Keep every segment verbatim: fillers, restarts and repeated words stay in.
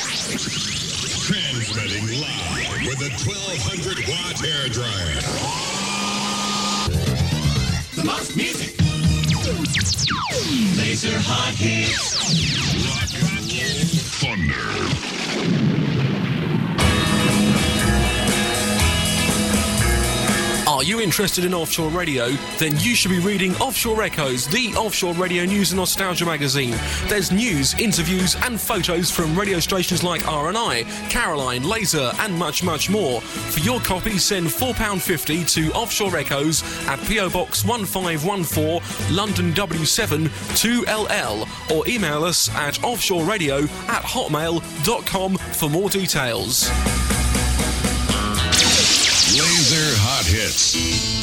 Transmitting live with a twelve hundred watt hair dryer. The most music. Laser hot hits. Rock thunder. Are you interested in offshore radio? Then you should be reading Offshore Echoes, the offshore radio news and nostalgia magazine. There's news, interviews and photos from radio stations like R and I, Caroline, Laser and much, much more. For your copy, send four pounds fifty to Offshore Echoes at P O Box one five one four, London W seven two L L, or email us at offshoreradio at hotmail dot com for more details. Laser Hot Hits.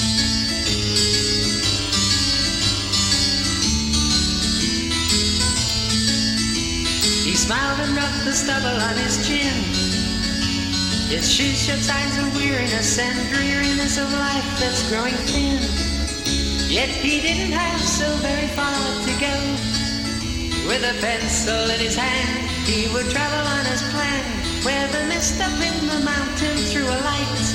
He smiled and rubbed the stubble on his chin. His shoes showed signs of weariness and dreariness of life that's growing thin. Yet he didn't have so very far to go. With a pencil in his hand, he would travel on his plan, where the mist up in the mountain threw a light.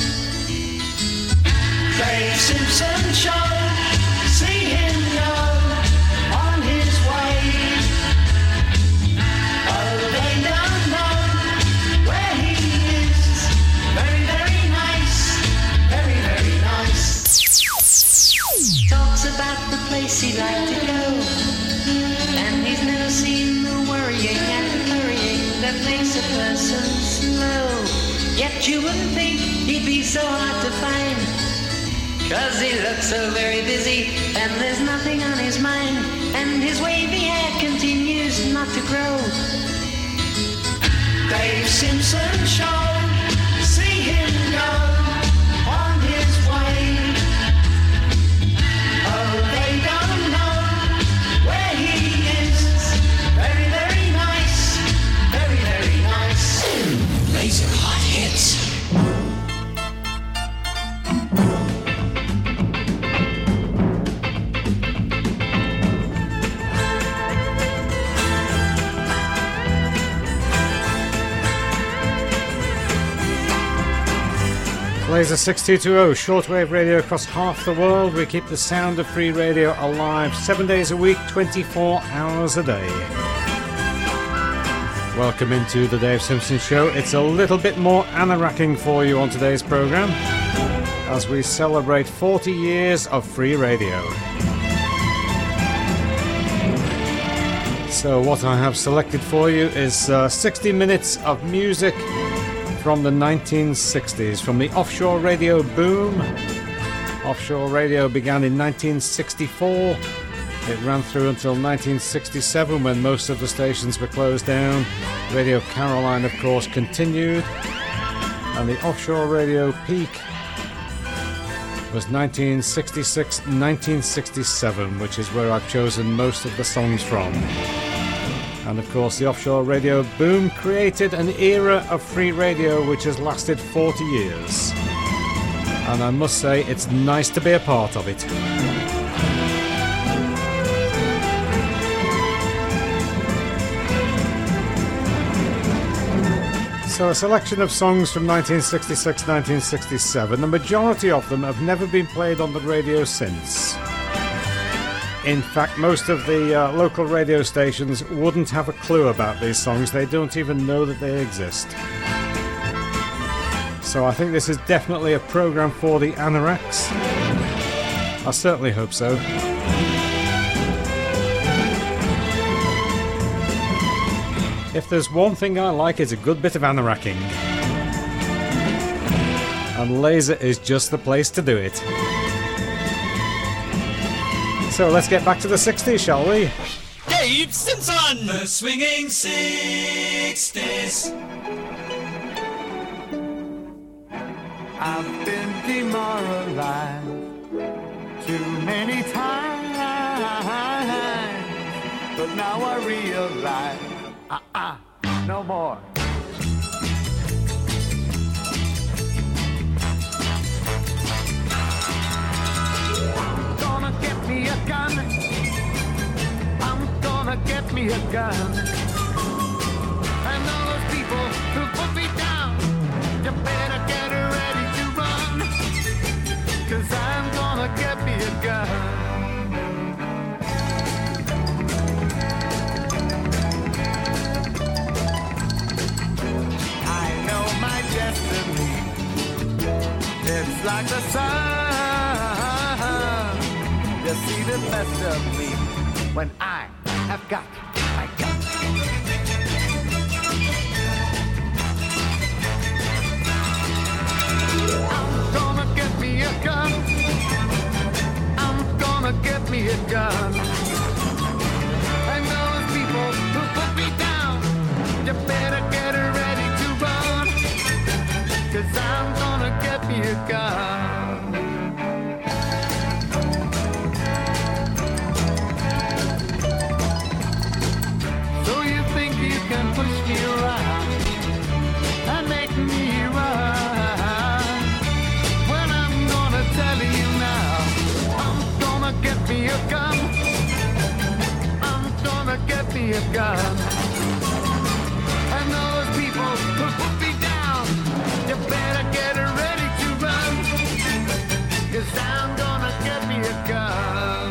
Dave Simpson Show, see him go on his way. Oh, they don't know where he is. Very, very nice, very, very nice. Talks about the place he'd like to go, and he's never seen the worrying and hurrying that makes a person slow. Yet you wouldn't think he'd be so hard to find, 'cause he looks so very busy, and there's nothing on his mind, and his wavy hair continues not to grow. Dave Simpson Show, see him go on his way. Oh, they don't know where he is. Very, very nice, very, very nice. Laser Hot Hits. Laser six two two zero, shortwave radio across half the world. We keep the sound of free radio alive seven days a week, twenty-four hours a day. Welcome into the Dave Simpson Show. It's a little bit more anoracking for you on today's programme as we celebrate forty years of free radio. So what I have selected for you is uh, sixty minutes of music from the nineteen sixties, from the offshore radio boom. Offshore radio began in nineteen sixty-four. It ran through until nineteen sixty-seven, when most of the stations were closed down. Radio Caroline, of course, continued. And the offshore radio peak was nineteen sixty-six nineteen sixty-seven, which is where I've chosen most of the songs from. And of course, the offshore radio boom created an era of free radio which has lasted forty years. And I must say, it's nice to be a part of it. So a selection of songs from nineteen sixty-six nineteen sixty-seven. The majority of them have never been played on the radio since. In fact, most of the uh, local radio stations wouldn't have a clue about these songs. They don't even know that they exist. So I think this is definitely a programme for the anoraks. I certainly hope so. If there's one thing I like, it's a good bit of anoracking. And Laser is just the place to do it. So let's get back to the sixties, shall we? Dave Simpson! The swinging sixties. I've been demoralized too many times, but now I realize, uh-uh, no more. Gonna get me a gun. I'm gonna get me a gun. And all those people like the sun. You see the best of me when I have got my gun. I'm gonna get me a gun. I'm gonna get me a gun. And those people who put me down, you better get ready to run. 'Cause I'm gonna get me a gun. So you think you can push me around and make me run? Well, I'm gonna tell you now, I'm gonna get me a gun. I'm gonna get me a gun. And those people who put me down, you better get ready to run. 'Cause I'm gonna get me a gun.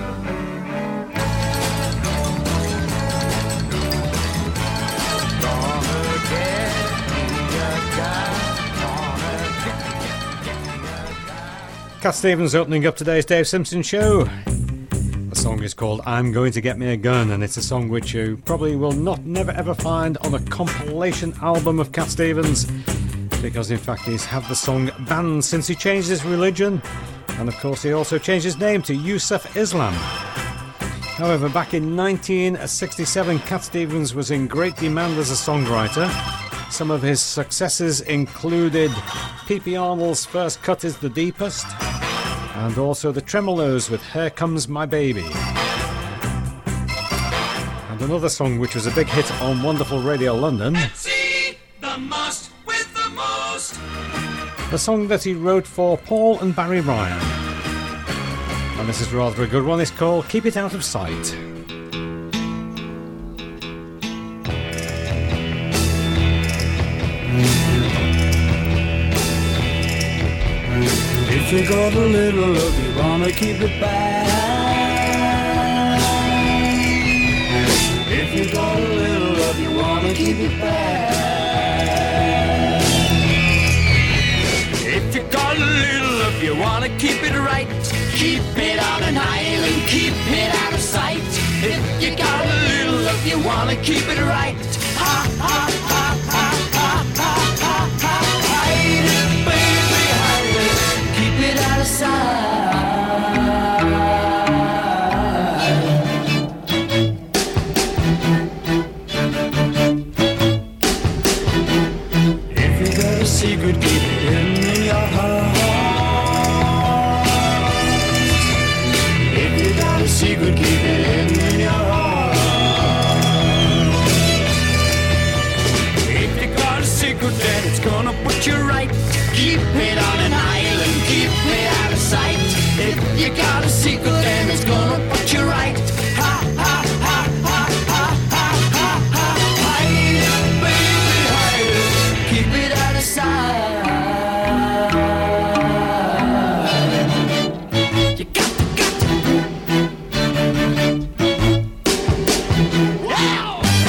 Gonna get me a gun. Gonna get, get me a gun. Cat Stevens opening up today's Dave Simpson show. The song is called I'm Going to Get Me a Gun, and it's a song which you probably will not never ever find on a compilation album of Cat Stevens, because in fact he's had the song banned since he changed his religion, and of course he also changed his name to Yusuf Islam. However, back in nineteen sixty-seven, Cat Stevens was in great demand as a songwriter. Some of his successes included P P Arnold's First Cut is the Deepest, and also the Tremolos with Here Comes My Baby. And another song which was a big hit on Wonderful Radio London, See the most with the most. the song that he wrote for Paul and Barry Ryan. And this is rather a good one. It's called Keep It Out of Sight. If you got a little love, you wanna keep it back. If you got a little love, you wanna keep it back. If you got a little love, you wanna keep it right. Keep it on an island, keep it out of sight. If you got a little love, you wanna keep it right. Ha ha ha ha ha ha ha ha. Hide it, baby, hide it. Keep it out of sight. If you got a secret, keep it in, in your heart. If you got a secret, keep it in, in your heart. If you got a secret, then it's gonna put you right. Keep it on an island, keep it out of sight. If you got a secret, then it's gonna put you right. Ha ha ha ha ha ha ha ha. Hide it, baby, hide it. Keep it out of sight. You got to, got to. Wow!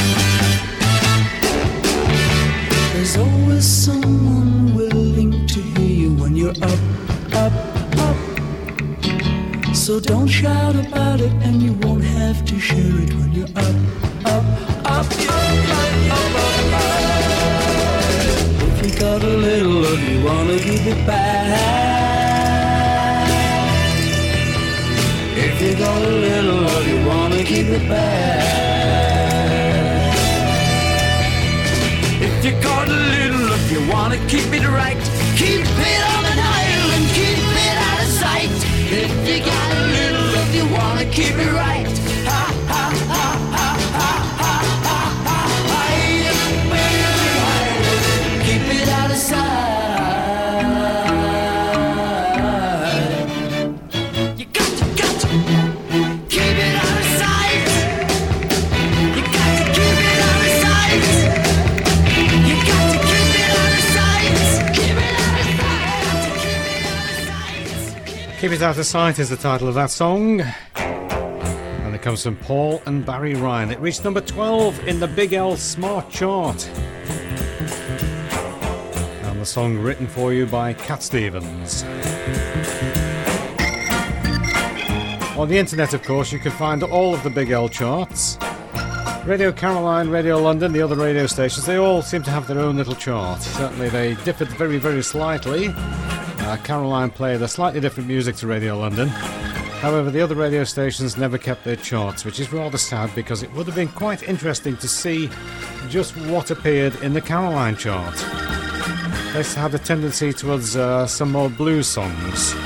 There's always someone willing to hear you when you're up, up, up. So don't shout about it, and you won't have to share it when you're up, up, up, up, up, up, up, up. If you got a little love, you wanna give it back. If you got a little love, you wanna keep it back. If you got a little love, you wanna keep it right. Keep it on an island, keep it out of sight. If you got a little love, you wanna keep it right. Ha ha ha ha ha ha ha ha. Hide it, baby, hide it. Keep it out of sight. You got to, got to keep it out of sight. You got to keep it out of sight. You got to keep it out of sight. Keep it out of sight. Keep It Out of Sight is the title of that song. And it comes from Paul and Barry Ryan. It reached number twelve in the Big L Smart Chart. And the song written for you by Cat Stevens. On the internet, of course, you can find all of the Big L charts. Radio Caroline, Radio London, the other radio stations, they all seem to have their own little chart. Certainly they differed very, very slightly. Uh, Caroline played a slightly different music to Radio London. However, the other radio stations never kept their charts, which is rather sad because it would have been quite interesting to see just what appeared in the Caroline chart. They had a tendency towards uh, some more blues songs.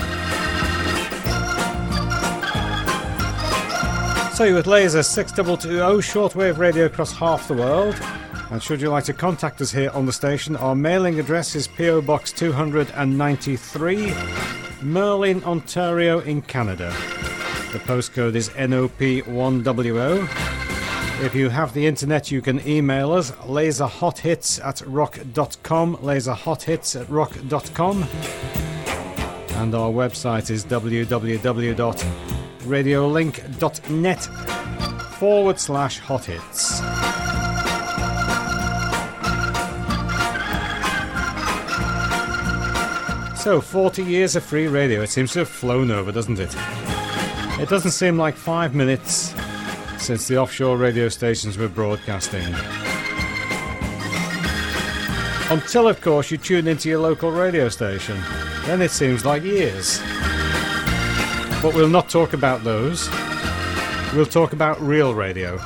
So you're with Laser six two two zero shortwave radio across half the world. And should you like to contact us here on the station, our mailing address is P O Box two ninety-three, Merlin, Ontario in Canada. The postcode is N O P one W O. If you have the internet, you can email us laserhothits at rock dot com, laserhothits at rock dot com. And our website is www.radiolink.net forward slash hot hits. So, forty years of free radio. It seems to have flown over, doesn't it? It doesn't seem like five minutes since the offshore radio stations were broadcasting. Until, of course, you tune into your local radio station. Then it seems like years. But we'll not talk about those. We'll talk about real radio.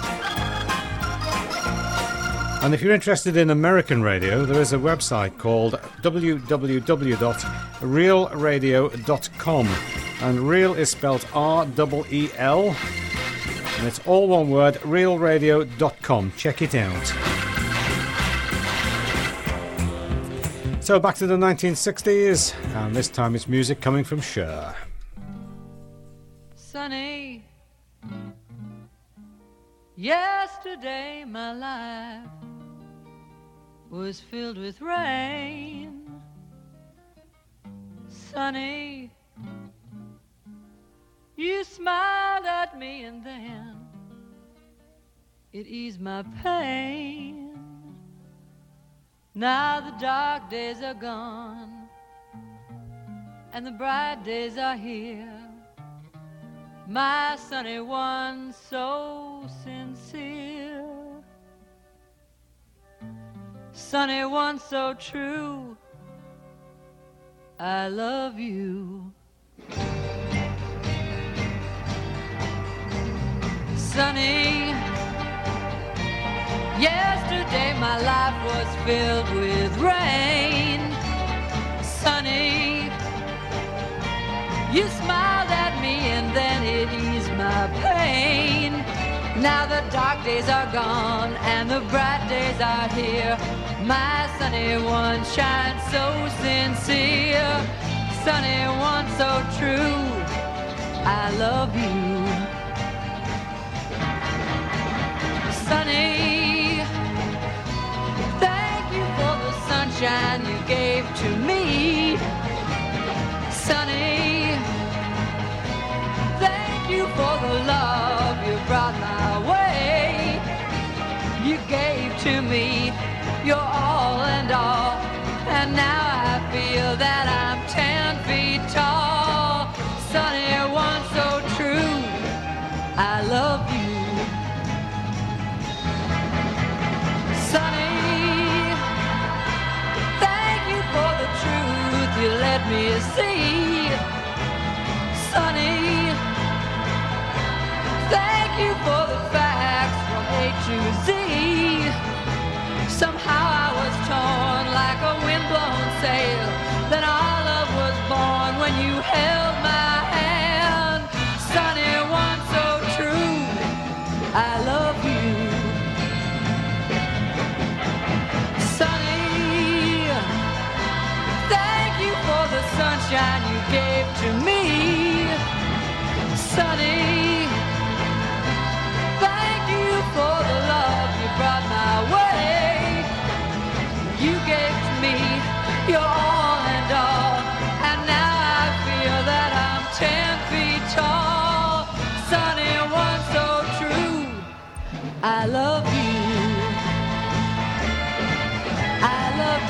And if you're interested in American radio, there is a website called w w w dot real radio dot com. And real is spelled R E E L. And it's all one word, real radio dot com. Check it out. So back to the nineteen sixties, and this time it's music coming from Cher. Sunny, yesterday my life was filled with rain. Sunny, you smiled at me and then it eased my pain. Now the dark days are gone and the bright days are here. My sunny one, so sincere. Sunny one, so true. I love you. Sunny, yesterday my life was filled with rain. Sunny, you smiled at me and then it eased my pain. Now the dark days are gone and the bright days are here. My sunny one shines so sincere. Sunny one, so true. I love you. Sunny, thank you for the sunshine you gave to me. Sunny, thank you for the love you brought my way. You gave to me your all and all, and now I feel that I'm ten feet tall. Sunny one, so true. I love you. Sunny, thank you for the truth you let me see. Sunny, thank you for the facts from A to Z. Somehow I was torn like a windblown sail. Then our love was born when you held my hand. Sunny one, so true. I love you. Sunny, thank you for the sunshine you gave to me. Sunny, thank you for the love you brought my way. You gave to me your all and all, and now I feel that I'm ten feet tall. Sunny one, so true. I love you. I love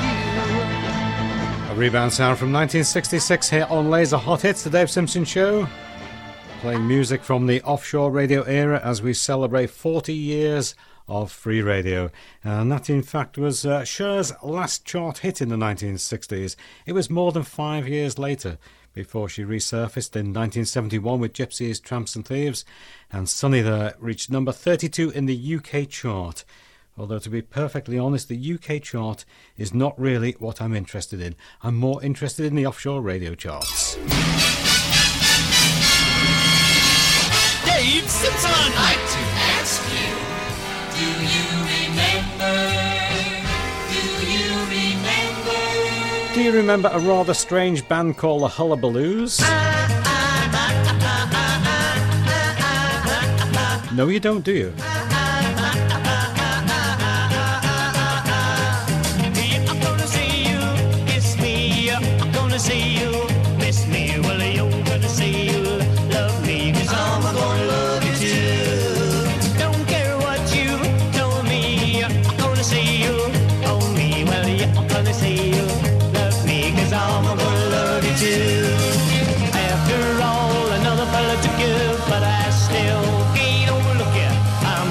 you. A rebound sound from nineteen sixty-six here on Laser Hot Hits, the Dave Simpson Show. playing music from the offshore radio era as we celebrate forty years of free radio. And that in fact was uh, Cher's last chart hit in the nineteen sixties. It was more than five years later before she resurfaced in nineteen seventy-one with Gypsies, Tramps and Thieves, and Sunny There reached number thirty-two in the U K chart. Although to be perfectly honest, the U K chart is not really what I'm interested in. I'm more interested in the offshore radio charts. Dave Simpson! I'd like to ask you, do you remember? Do you remember? Do you remember a rather strange band called the Hullabaloos? No, you don't, do you? I'm gonna see you, kiss me. I'm gonna see you, miss me. Well, you're gonna see you, love me, 'cause I'm gonna love you too. Don't care what you told me. I'm gonna see you, hold me. Well, you're gonna see you, love me, 'cause I'm gonna love you too. After all, another fella to give, but I still can't overlook you. I'm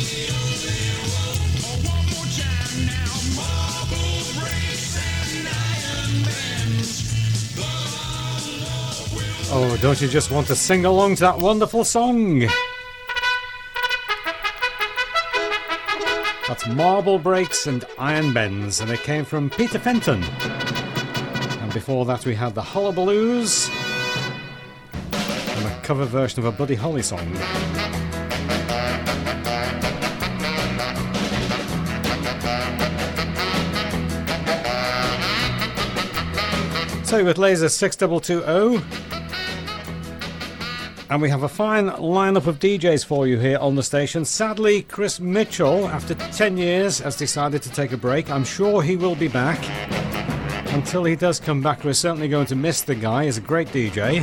Oh, don't you just want to sing along to that wonderful song? That's Marble Breaks and Iron Bends, and it came from Peter Fenton. And before that we had the Hullabaloos and a cover version of a Buddy Holly song. So with Laser six two two zero, and we have a fine lineup of D Js for you here on the station. Sadly, Chris Mitchell, after ten years, has decided to take a break. I'm sure he will be back. Until he does come back, we're certainly going to miss the guy. He's a great D J.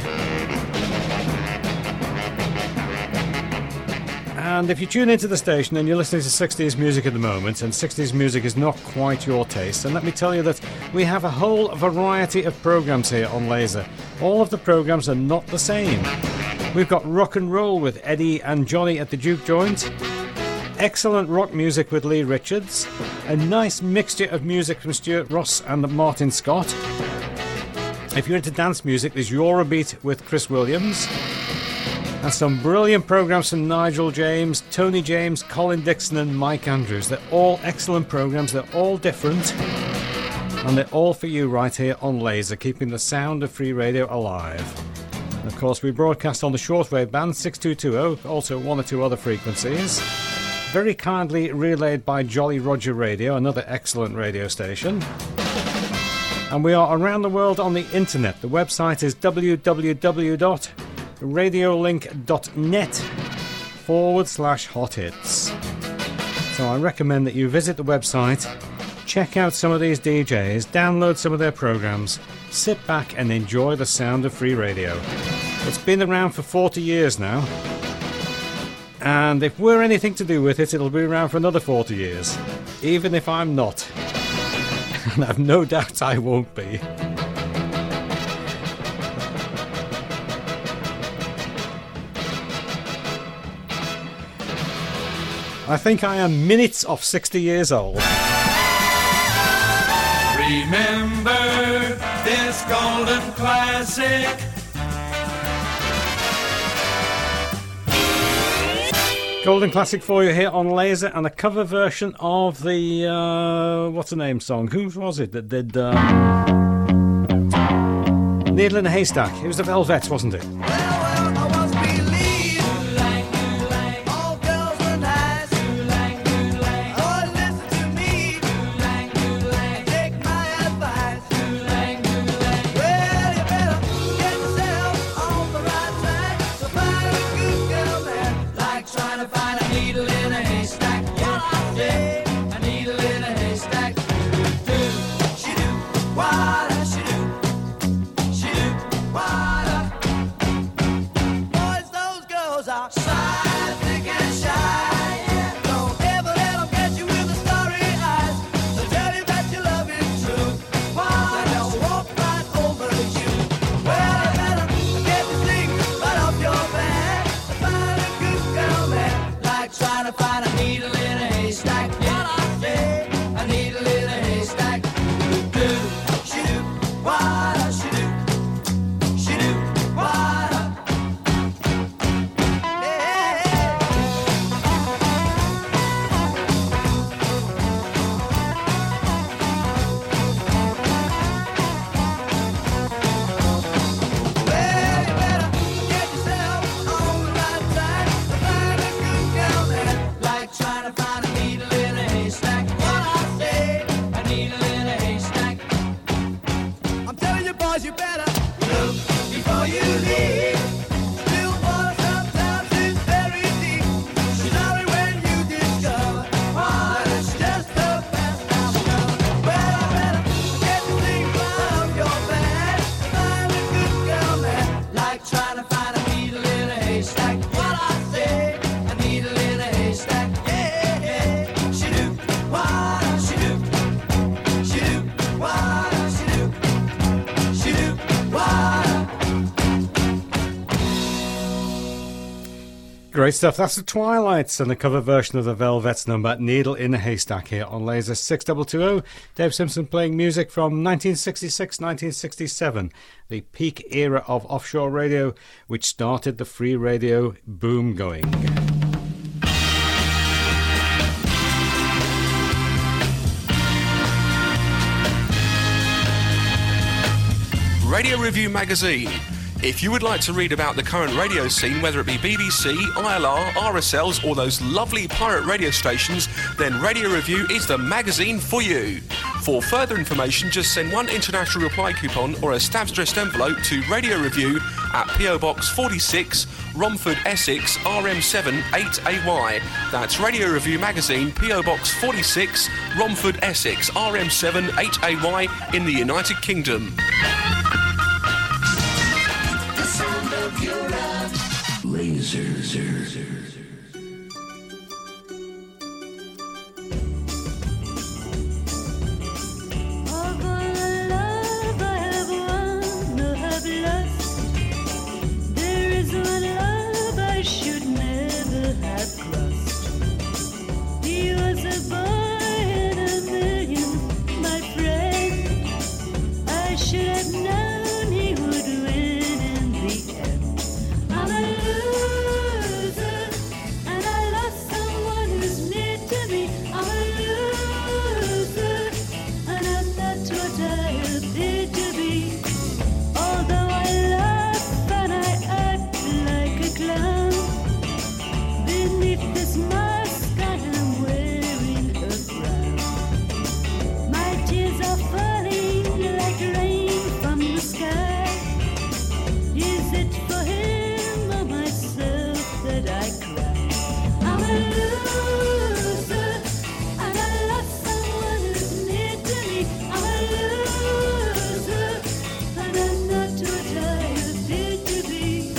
And if you tune into the station and you're listening to sixties music at the moment, and sixties music is not quite your taste, then let me tell you that we have a whole variety of programs here on Laser. All of the programs are not the same. We've got rock and roll with Eddie and Johnny at the Juke Joint, excellent rock music with Lee Richards, a nice mixture of music from Stuart Ross and Martin Scott. If you're into dance music, there's Eurobeat with Chris Williams, and some brilliant programs from Nigel James, Tony James, Colin Dixon and Mike Andrews. They're all excellent programs, they're all different, and they're all for you right here on Laser, keeping the sound of free radio alive. And of course, we broadcast on the shortwave band six two two zero, also one or two other frequencies. Very kindly relayed by Jolly Roger Radio, another excellent radio station. And we are around the world on the internet. The website is www.radiolink.net forward slash hot hits. So I recommend that you visit the website, check out some of these D Js, download some of their programs, sit back and enjoy the sound of free radio. It's been around for forty years now, and if we're anything to do with it, it'll be around for another forty years, even if I'm not. And I've no doubt I won't be. I think I am minutes off sixty years old. Remember this golden classic. Golden classic for you here on Laser, and a cover version of the uh, what's the name song? Who was it that did uh, Needle in a Haystack? It was the Velvets, wasn't it? Like Great stuff. That's the Twilights and the cover version of the Velvets number Needle in a Haystack here on Laser six two two zero. Dave Simpson playing music from nineteen sixty-six nineteen sixty-seven, the peak era of offshore radio, which started the free radio boom going. Radio Review Magazine. If you would like to read about the current radio scene, whether it be B B C, I L R, R S Ls or those lovely pirate radio stations, then Radio Review is the magazine for you. For further information, just send one international reply coupon or a stamp dressed envelope to Radio Review at P O Box forty-six, Romford, Essex, R M seven eight A Y. That's Radio Review Magazine, P O Box forty-six, Romford, Essex, R M seven eight A Y in the United Kingdom. Laser. All the love I have won or have lost, there is one love I should never have crossed. He was a boy in a million, my friend. I should have known he would win in the end. I'm a loser, and I lost someone who's near to me. I'm a loser, and I'm not what I appear to be. Although I laugh and I act like a clown, beneath this mask I am wearing a frown. My tears are falling like rain from the sky. Is it for him or myself that I cry? I'm a loser, and I lost someone who's near to me. I'm a loser, and I'm not what I appear to be.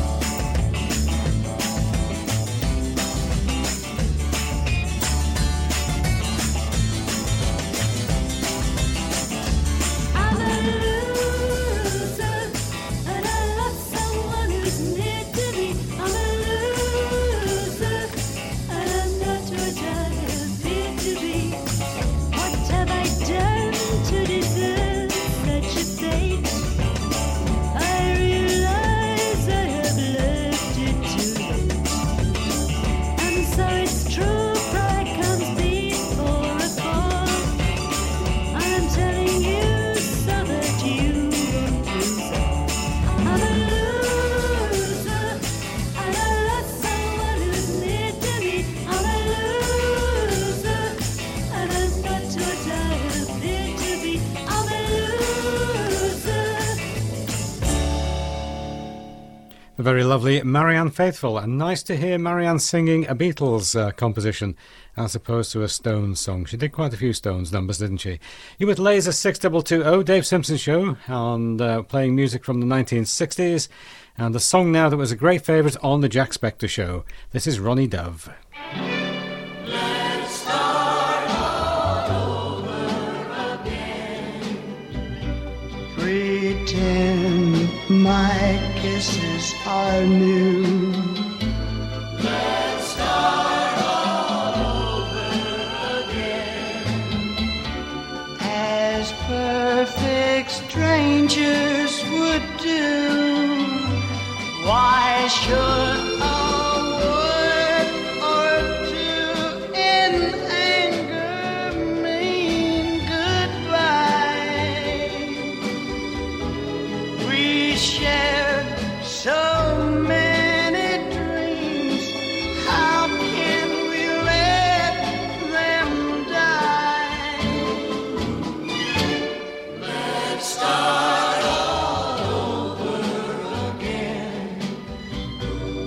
I'm a loser, and I lost someone who's near to me. I'm a loser, and I'm not what I appear to be. What have I done to deserve such a fate? I realize I have left it too late. And so it's true, pride comes before a fall. I'm telling you so that you won't lose out. I'm a loser, and I lost someone who's near to me. I'm a loser, and I'm not what I appear to be. I'm a loser. The very lovely Marianne Faithfull, and nice to hear Marianne singing a Beatles uh, composition as opposed to a Stones song. She did quite a few Stones numbers, didn't she? You with Laser six two two zero, Dave Simpson Show, and uh, playing music from the nineteen sixties, and the song now that was a great favourite on the Jack Spector Show. This is Ronnie Dove. Pretend my kisses are new. Let's start all over again. As perfect strangers would do. Why should a word or two in anger mean goodbye? We shared so many dreams. How can we let them die? Let's start all over again.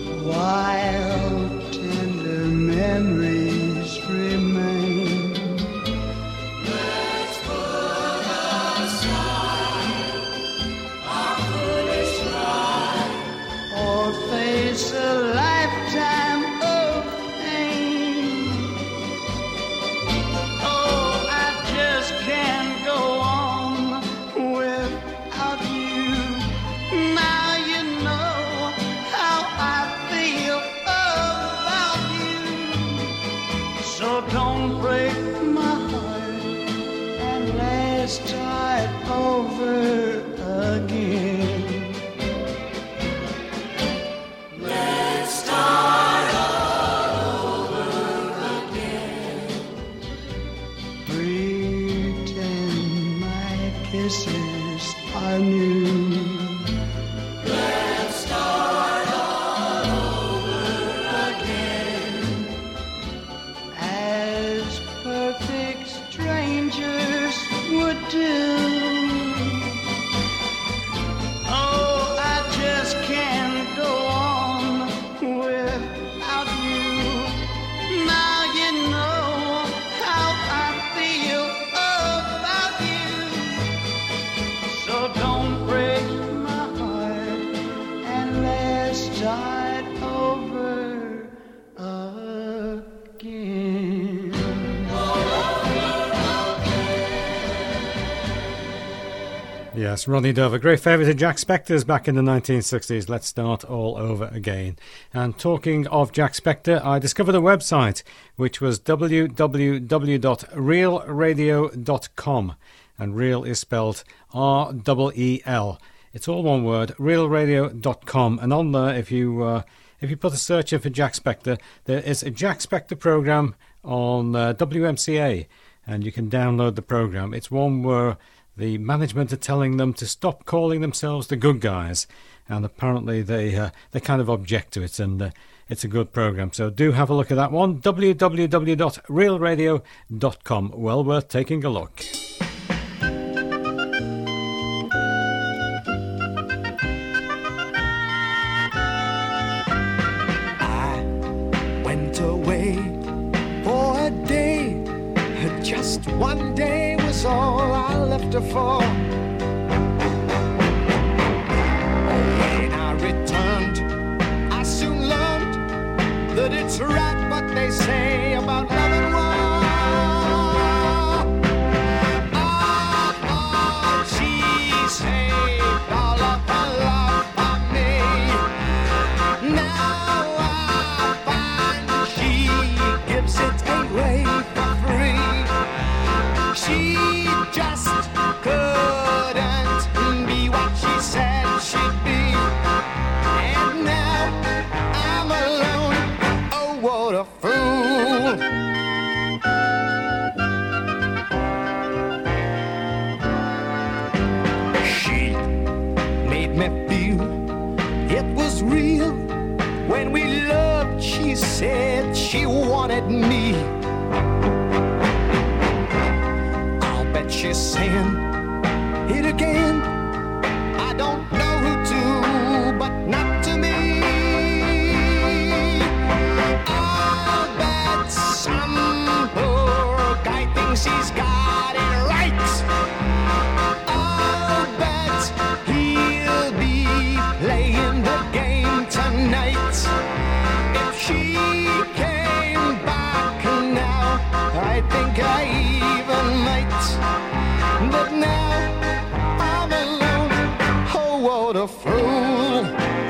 So don't break my heart and let's start over again. Let's start all over again. Pretend my kisses are new. Let's start all over again. As perfect strangers would do. Oh, I just can't go on without you. Now you know how I feel about you. So don't break my heart and let's start over again. Yes, Ronnie Dove, a great favourite of Jack Spector's back in the nineteen sixties. Let's start all over again. And talking of Jack Spector, I discovered a website which was w w w dot real radio dot com, and real is spelled R E E L. It's all one word, real radio dot com, and on there, if you uh, if you put a search in for Jack Spector, there is a Jack Spector program on uh, W M C A, and you can download the program. It's one where the management are telling them to stop calling themselves the good guys, and apparently they uh, they kind of object to it, and uh, it's a good program. So do have a look at that one, w w w dot real radio dot com. Well worth taking a look. I went away for a day. Just one day was all I left her for. When I returned, I soon learned that it's right what they say about love and war. Oh, she saved all of her love for me. Now I find she gives it away for free. She just couldn't be what she said she'd be. And now I'm alone. Oh, what a fool. She made me feel it was real. When we loved, she said she wanted me. She's saying it again. I don't know who to, but not to me. I'll bet some poor guy thinks he's got it right. I'll bet he'll be playing the game tonight. If she came back now, I think I even might. But now I'm alone. Oh, what a fool.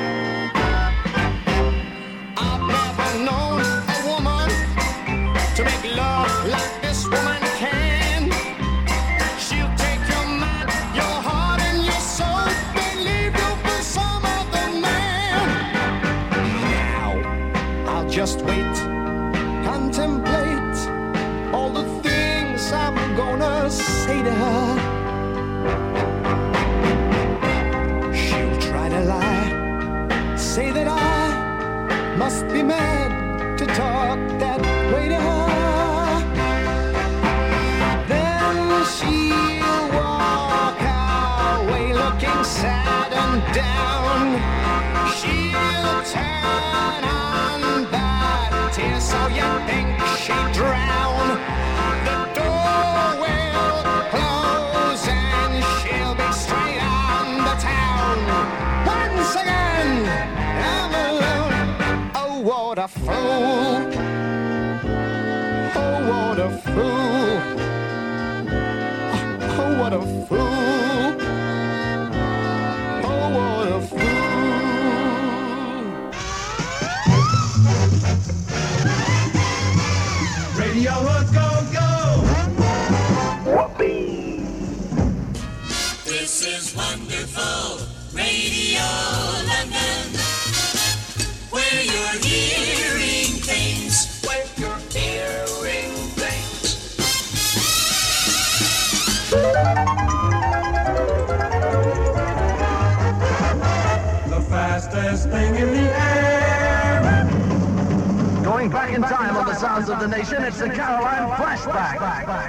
I've never known a woman to make love like this woman can. She'll take your mind, your heart, and your soul, then leave you for some other man. Now I'll just wait, contemplate all the things I'm gonna say to her. She'll try to lie, say that I must be mad to talk that way to her. Then she'll walk away looking sad and down. She'll turn on that tear so you think she'd drown. The door will close and she'll be straight on the town. Once again, I'm alone. Oh, what a fool. Oh, what a fool. Oh, what a fool. Oh, what a fool. radio a go-go. Whoopee! This is wonderful Radio London, where you're hearing things, where you're hearing things. The fastest thing in the air. Going back in time on the sounds of the nation, it's the Caroline Flashback.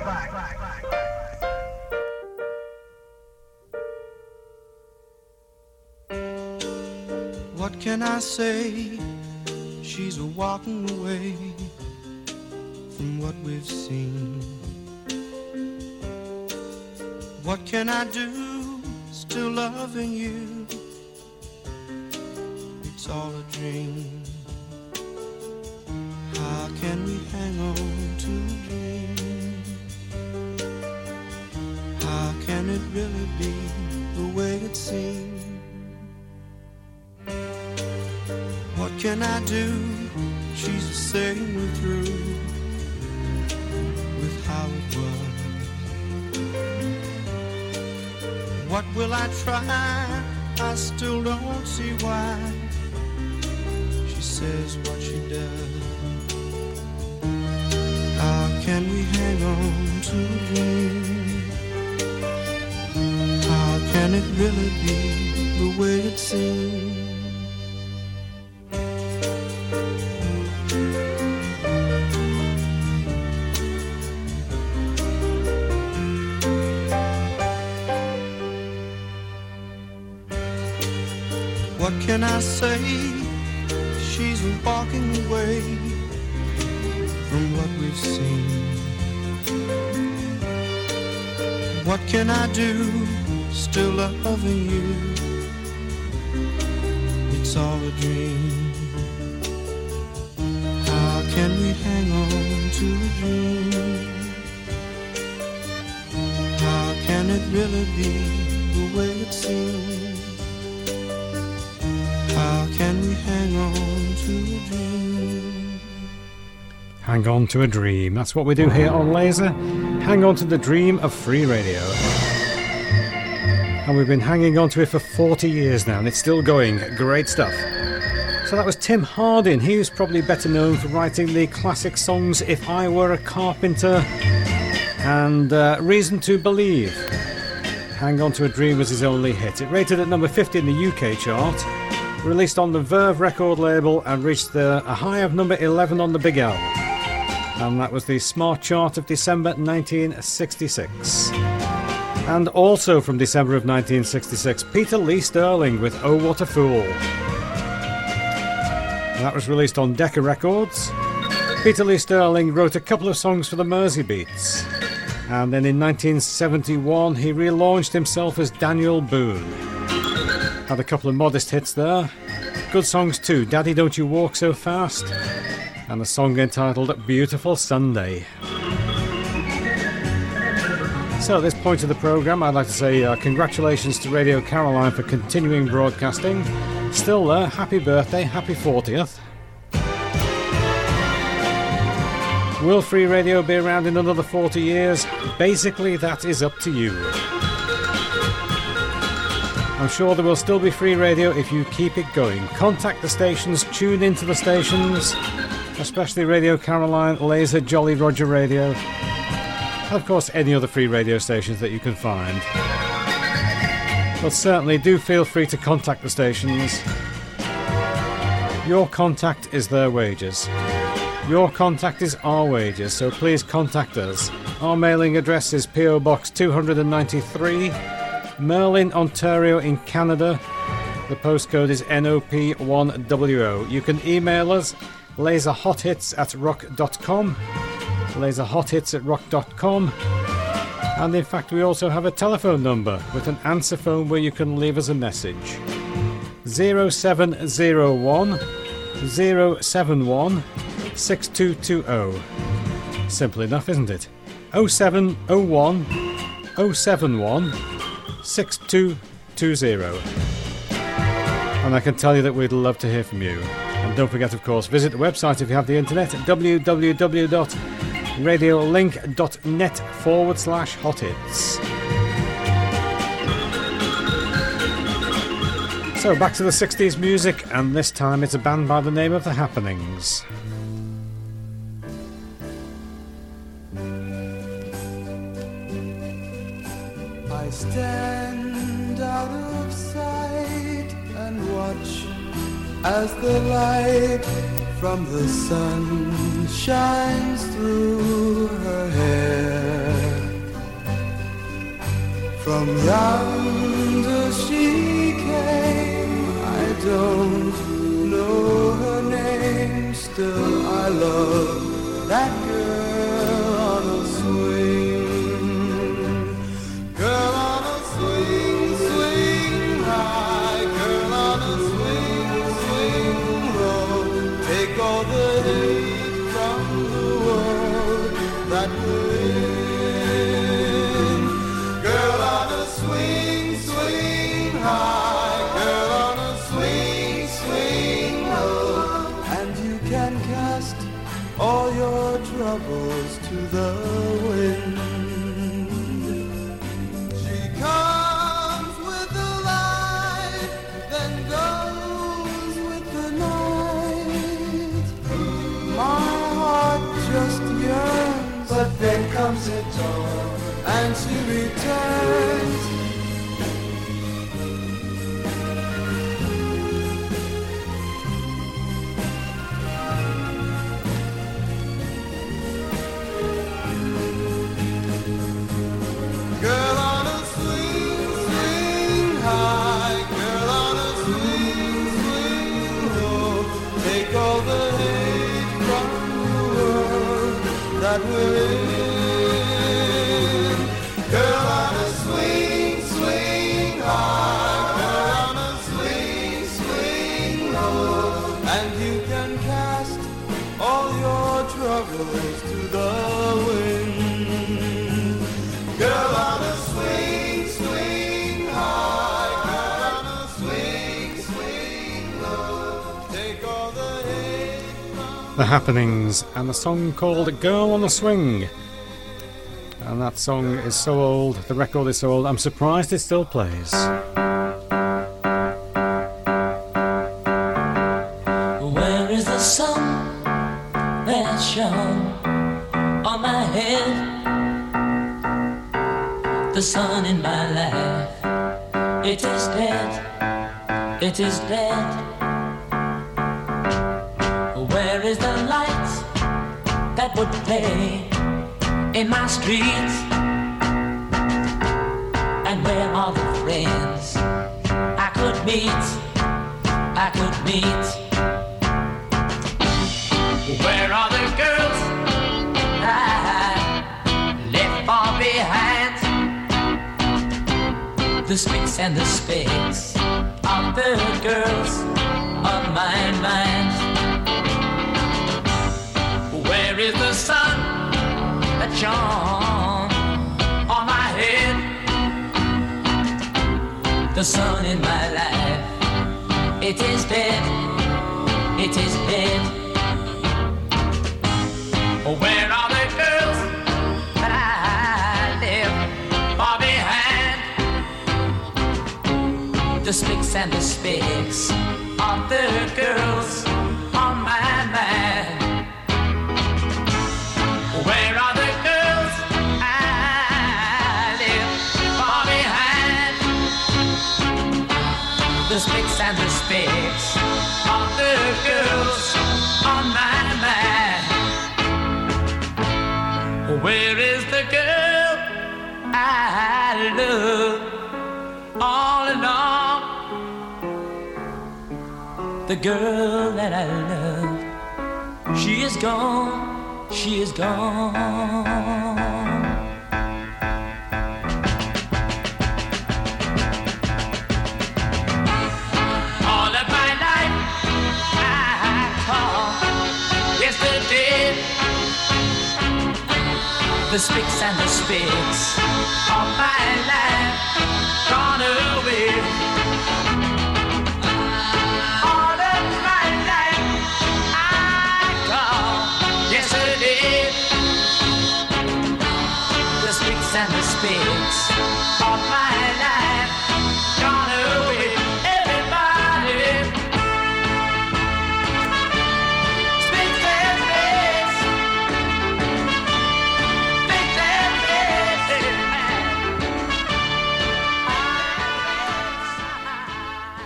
What can I say? She's a walking away from what we've seen. What can I do? Still loving you. It's all a dream. How can we hang on to a dream? How can it really be the way it seems? What can I do? She's the same way through with how it was. What will I try? I still don't see why she says what she does. How can we hang on to a dream? How can it really be the way it seems? What can I say? She's walking away from what we've seen. What can I do? Still loving you. It's all a dream. How can we hang on to a dream? How can it really be the way it seems? How can we hang on to a dream? Hang on to a dream. That's what we do here on Laser. Hang on to the dream of free radio. And we've been hanging on to it for forty years now, and it's still going. Great stuff. So that was Tim Hardin. He was probably better known for writing the classic songs If I Were a Carpenter and uh, Reason to Believe. Hang On to a Dream was his only hit. It rated at number fifty in the U K chart, released on the Verve record label, and reached the, a high of number eleven on the Big L. And that was the Smart Chart of December nineteen sixty-six. And also from December of nineteen sixty-six, Peter Lee Sterling with Oh What a Fool. And that was released on Decca Records. Peter Lee Sterling wrote a couple of songs for the Mersey Beats. And then in nineteen seventy-one, he relaunched himself as Daniel Boone. Had a couple of modest hits there. Good songs too, Daddy Don't You Walk So Fast, and a song entitled Beautiful Sunday. So at this point of the programme, I'd like to say uh, congratulations to Radio Caroline for continuing broadcasting. Still there, happy birthday, happy fortieth. Will free radio be around in another forty years? Basically, that is up to you. I'm sure there will still be free radio if you keep it going. Contact the stations, tune into the stations, especially Radio Caroline, Laser, Jolly Roger Radio, and of course any other free radio stations that you can find. But certainly do feel free to contact the stations. Your contact is their wages. Your contact is our wages, so please contact us. Our mailing address is P O Box two ninety-three, Merlin, Ontario in Canada. The postcode is N O P one W O. You can email us laserhothits at rock dot com, laserhothits at rock dot com, and in fact we also have a telephone number with an answer phone where you can leave us a message. zero seven zero one zero seven one six two two zero. Simple enough, isn't it? oh seven oh one oh seven one six two two zero. And I can tell you that we'd love to hear from you. And don't forget, of course, visit the website if you have the internet at w w w dot radiolink.net forward slash hot hits. So back to the sixties music, and this time it's a band by the name of The Happenings. I stand out of sight and watch as the light from the sun shines through her hair. From yonder she came, I don't know her name, still I love that girl on a swing. Girl on a swing, swing high, girl on a swing, swing low. Take all the hate from the world that we're in. Girl on a swing, swing high, girl on a swing, swing low. And you can cast all your troubles to the wind. Comes with the light, then goes with the night. My heart just yearns, but then comes a dawn, and she returns. Girl on a swing, swing high, girl on a swing, swing low. Take all the hate from the world that we're in. Girl on a swing, swing high, girl on a swing, swing low. And you can cast all your troubles to the wind. Girl on a swing, swing high, girl on a swing, swing low. Take all the hate from The Happenings, and a song called Girl on a Swing. And that song is so old, the record is so old, I'm surprised it still plays. Where is the sun that shone on my head? The sun in my life, it is dead, it is dead. Where is the light that would play in my streets? And where are the friends I could meet, I could meet? Where are the girls I left far behind? The spicks and the specks of the girls on my mind. Where is the sun that shone on my head? The sun in my life, it is dead, it is dead. Where are the girls that I left far behind? The spicks and the specks of the girls on my mind. Where are the girls I left far behind? The spicks and the specks of the girls on my mind. Where is the girl I love all along? The girl that I love, she is gone, she is gone. All of my life I call yesterday. The spicks and the spicks of my life gone away. All of my life I call yesterday.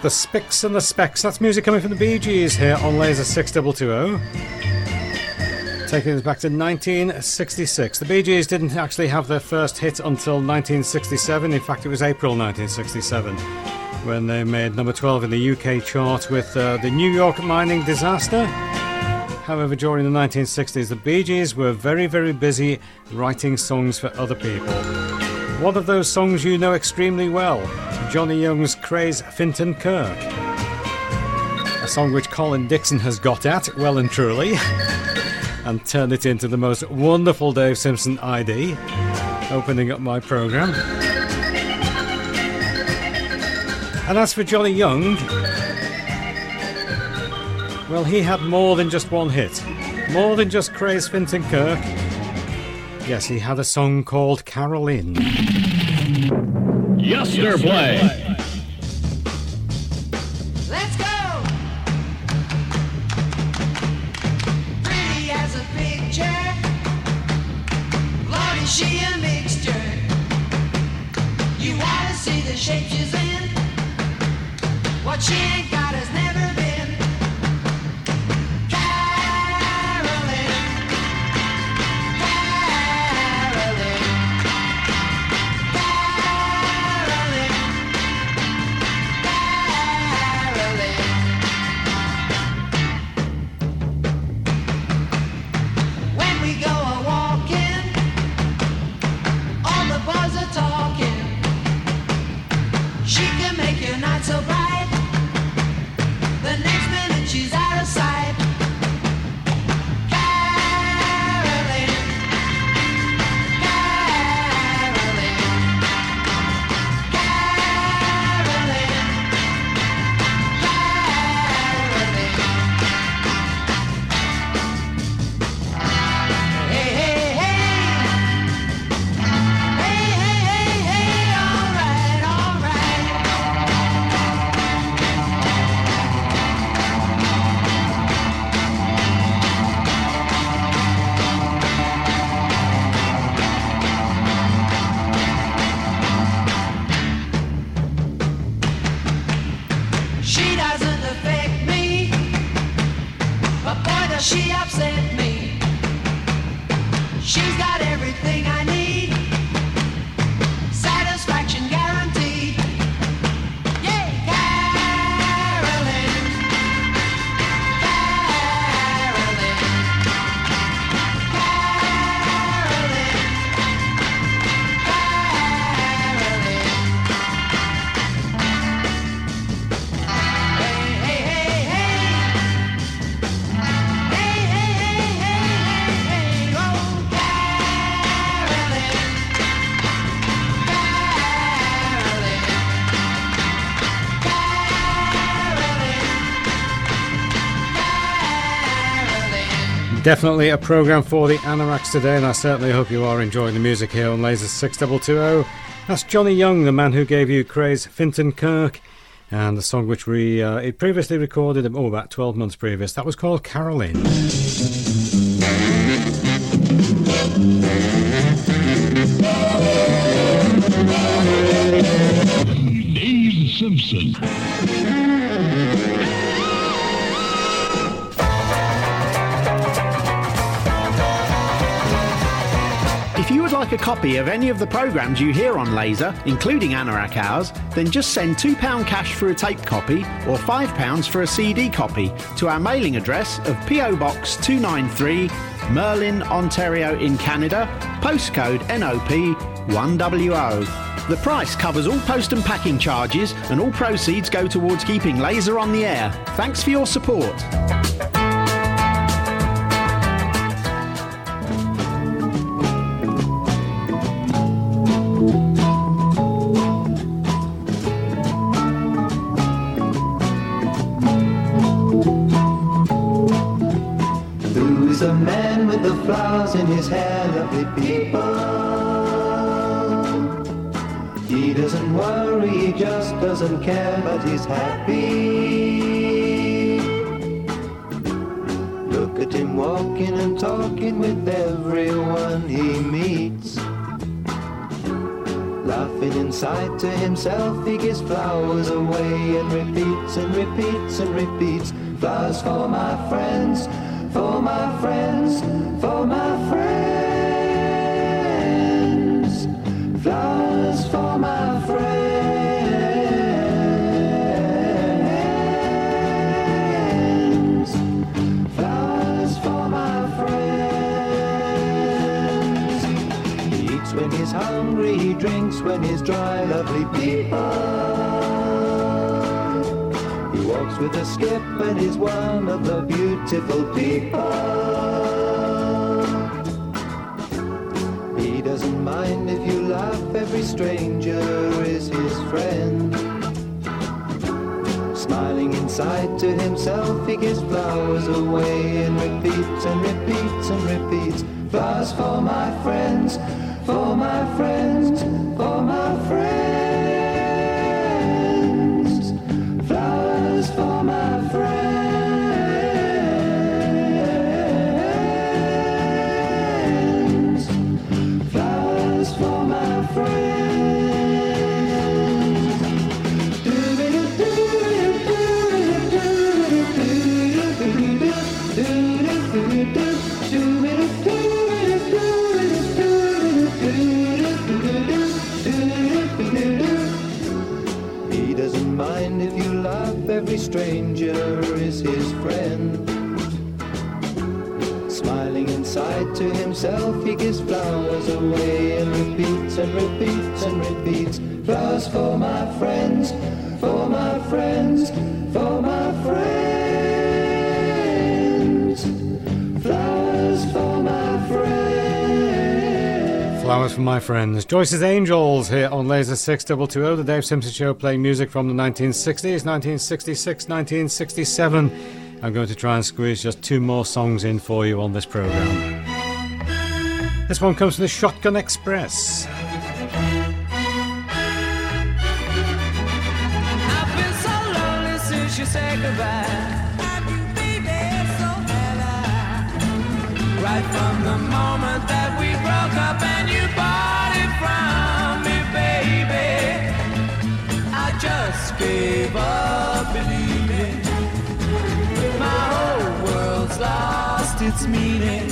The Spicks and the Specks. That's music coming from the Bee Gees here on Laser six two two zero. Taking us back to nineteen sixty-six. The Bee Gees didn't actually have their first hit until nineteen sixty-seven. In fact, it was April nineteen sixty-seven when they made number twelve in the U K chart with uh, the New York mining disaster. However, during the nineteen sixties, the Bee Gees were very, very busy writing songs for other people. One of those songs you know extremely well, Johnny Young's Craze Finton Kirk. A song which Colin Dixon has got at, well and truly, and turned it into the most wonderful Dave Simpson I D, opening up my programme. And as for Johnny Young, well, he had more than just one hit. More than just Craze Finton Kirk. Yes, he had a song called Caroline. Yesterplay. Let's go! Pretty as a picture. Lord, is she a mixture? You wanna see the shape she's in? What she ain't got has never been. So bright, the next minute she's out of sight. Caroline, Caroline, Caroline, Caroline. Hey, hey, hey. Hey, hey, hey, hey, all right, all right. She doesn't affect me, but boy does she upset me. She's got everything I need, satisfaction guaranteed. Yeah, Caroline, Caroline, Caroline, Definitely a programme for the Anoraks today, and I certainly hope you are enjoying the music here on Laser six two two zero. That's Johnny Young, the man who gave you Craze Finton Kirk, and the song which we uh, he previously recorded oh, about twelve months previous. That was called Caroline. Dave Simpson. If you would like a copy of any of the programmes you hear on Laser, including Anorak Hours, then just send two pounds cash for a tape copy or five pounds for a C D copy to our mailing address of P O Box two ninety-three, Merlin, Ontario in Canada, postcode N O P one W O. The price covers all post and packing charges, and all proceeds go towards keeping Laser on the air. Thanks for your support. Who's a man with the flowers in his hair, lovely people? He doesn't worry, he just doesn't care, but he's happy. Look at him walking and talking with everyone he meets, laughing inside to himself, he gives flowers away and repeats and repeats and repeats. Flowers for my friends, for my friends, for my friends. Flowers for my friends. Flowers for my friends. He eats when he's hungry, he drinks when he's dry, lovely people. He walks with a skip and is one of the beautiful people. He doesn't mind if you laugh, every stranger is his friend. Smiling inside to himself, he gives flowers away and repeats and repeats and repeats. Flowers for my friends, for my friends, for my friends. Flowers for my friends. Flowers for my friends. He doesn't mind if you laugh, every stranger is his friend. Smiling inside to himself, he gives flowers away and repeats and repeats and repeats. Flowers for my friends, for my friends, for my friends. Flowers for my friends. Flowers for my friends. Joyce's Angels here on Laser six two two zero, the Dave Simpson Show, playing music from the nineteen sixties, nineteen sixty-six, nineteen sixty-seven. I'm going to try and squeeze just two more songs in for you on this program. This one comes from the Shotgun Express. I've been so lonely since you said goodbye. Have you, baby? So have I. Right from the moment that we broke up and you parted from me, baby, I just gave up believing. My whole world's lost its meaning.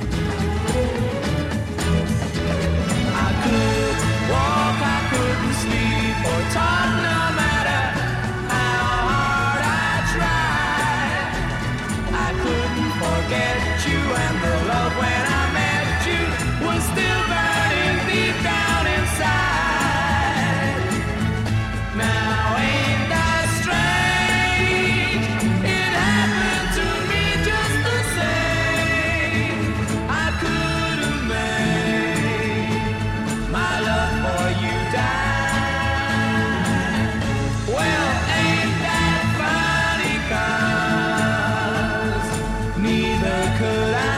I could walk, I couldn't sleep or talk, no matter how hard I tried. I couldn't forget you, and the love when I met you was still burning deep down inside. Now ain't that strange? It happened to me just the same. I couldn't make my love for you die. Well, ain't that funny, 'cause neither could I.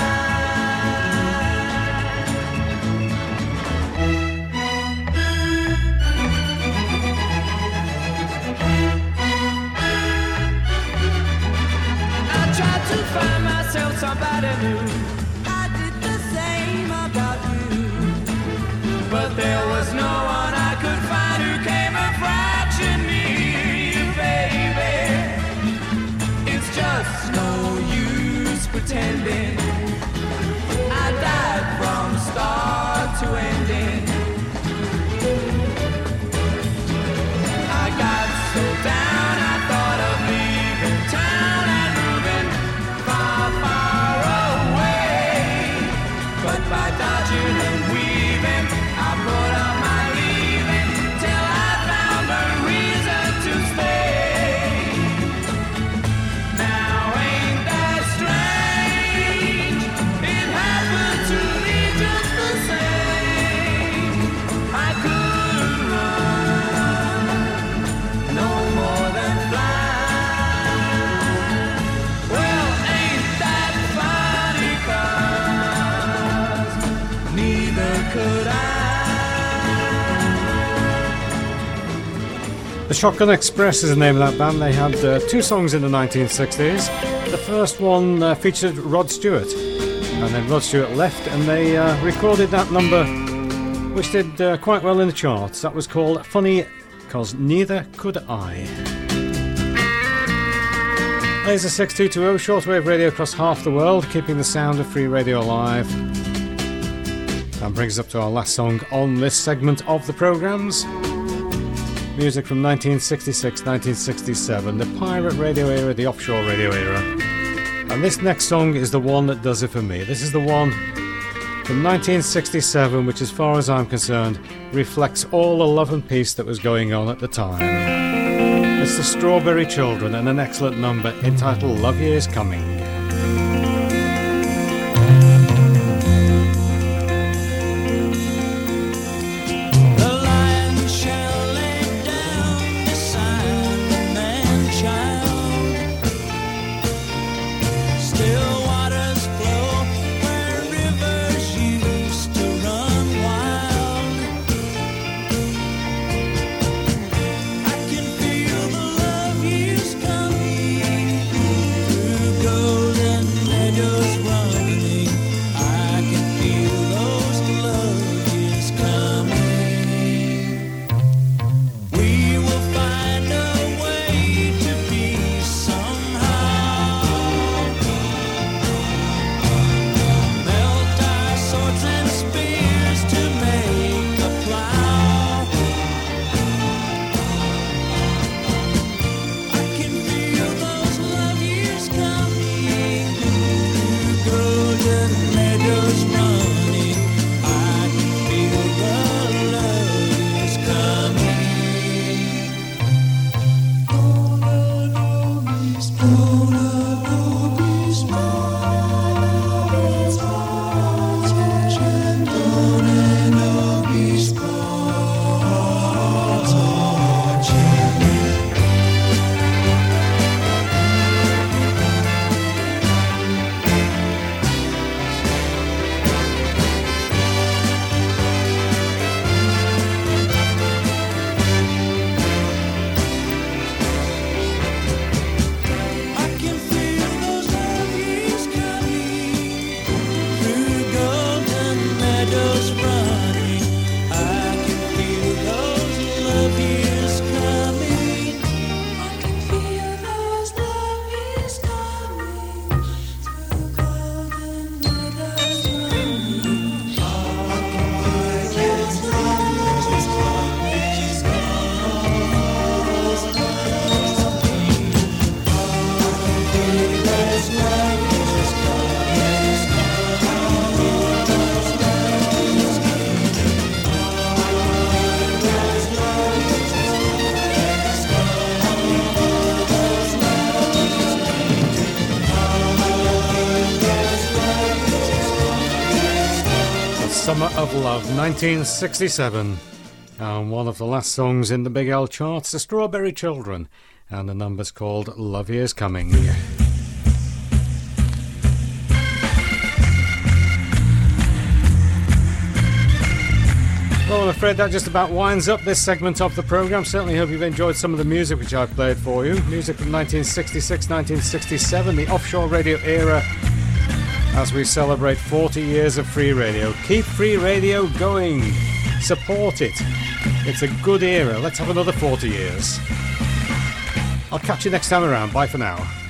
I tried to find myself somebody new. I did the same about you, but there was no one I could find who came a fraction near you, baby. It's just no use pretending. I died from start to ending. I got so down I thought of leaving town and moving far, far away. But by dodging and weaving, I put up my leaving till I found a reason to stay. Now ain't that strange? It happened to me just the same. I couldn't run no more than fly. Well, ain't that funny, 'cause neither could I. The Shotgun Express is the name of that band. They had uh, two songs in the nineteen sixties. The first one uh, featured Rod Stewart, and then Rod Stewart left, and they uh, recorded that number which did uh, quite well in the charts. That was called Funny, 'Cause Neither Could I. Laser six two two zero, shortwave radio across half the world, keeping the sound of free radio alive. That brings us up to our last song on this segment of the programmes. Music from nineteen sixty-six nineteen sixty-seven, the pirate radio era, the offshore radio era. And this next song is the one that does it for me. This is the one from nineteen sixty-seven, which as far as I'm concerned reflects all the love and peace that was going on at the time. It's the Strawberry Children and an excellent number entitled Love Year's Coming. Summer of Love, nineteen sixty-seven, and one of the last songs in the Big L charts, the Strawberry Children, and the number's called Love Year's Coming. Well, I'm afraid that just about winds up this segment of the programme. Certainly hope you've enjoyed some of the music which I've played for you. Music from nineteen sixty-six nineteen sixty-seven, the offshore radio era, as we celebrate forty years of free radio. Keep free radio going. Support it. It's a good era. Let's have another forty years. I'll catch you next time around. Bye for now.